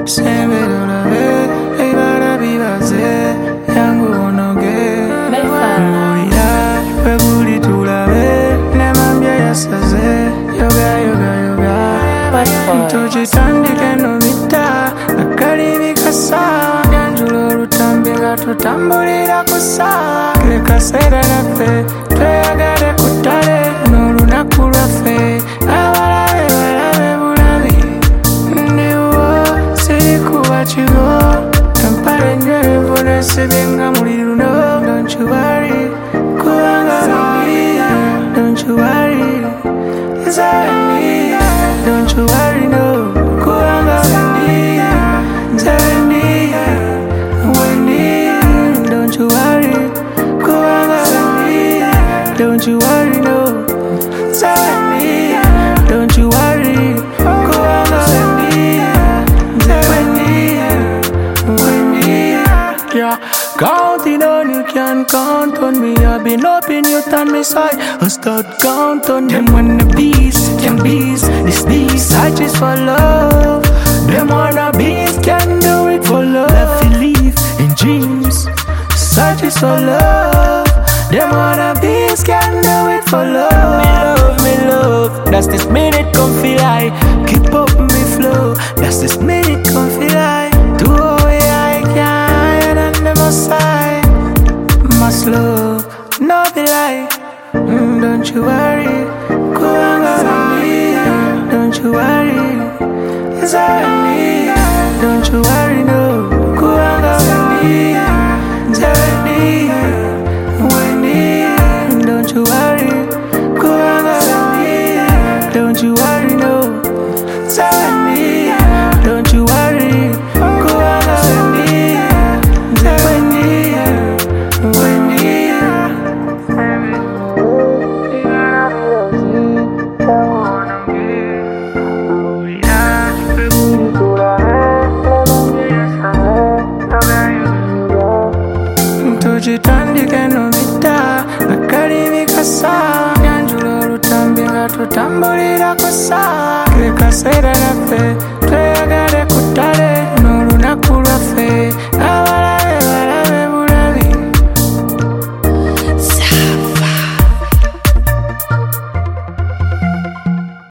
Semberolabe, ebara bibaze, yangu onoge. Mulira, weguli tulabe, nemambya yasaze, yoga yoga yoga. Tugitandike nomita, nakali bikasa, yanjula olutambi nga tutambulira kusa. Kekaseera naffe, tweyagale ku ttale, n'olunaku lwaffe, abalabe balabe bulabi. Ndiwo sirikuba kigo, empale nnyo envuna esibye nga muli luno. Don't you worry, kubanga wendiya. Don't you worry, nze wendiya. Don't you worry, no, kubanga wendiya. Nze wendiya, wendiya. Don't you worry, kubanga wendiya. Don't you worry, no, nze wendiya. Don't you worry, kubanga wendiya. Nze wendiya, wendiya. Yeah, counting on you, can count on me. I've been hoping you turn me side. I start count on them when the beast can beast. This beast searches for love. Them wanna beast can do it for love. Left believe in dreams, searches for love. Them wanna beast can do it for love. Me love. That's this minute come feel like. Keep up me flow. That's this minute come feel like. Do away I can and them aside. Must love, no be like. Don't you worry, kubanga wendiya. Don't you worry, nze wendiya. Don't you worry, no, kubanga wendiya. Nze wendiya, wendiya. Don't you worry, kubanga wendiya. Don't you worry, no, nze wendiya. Don't you worry, kubanga wendiya. Nze wendiya, wendiya. Tugitandike nomita, nakali bikasa, yanjula olutambi nga tutambulira kusa. Kekaseera naffe, tweyagale ku ttale.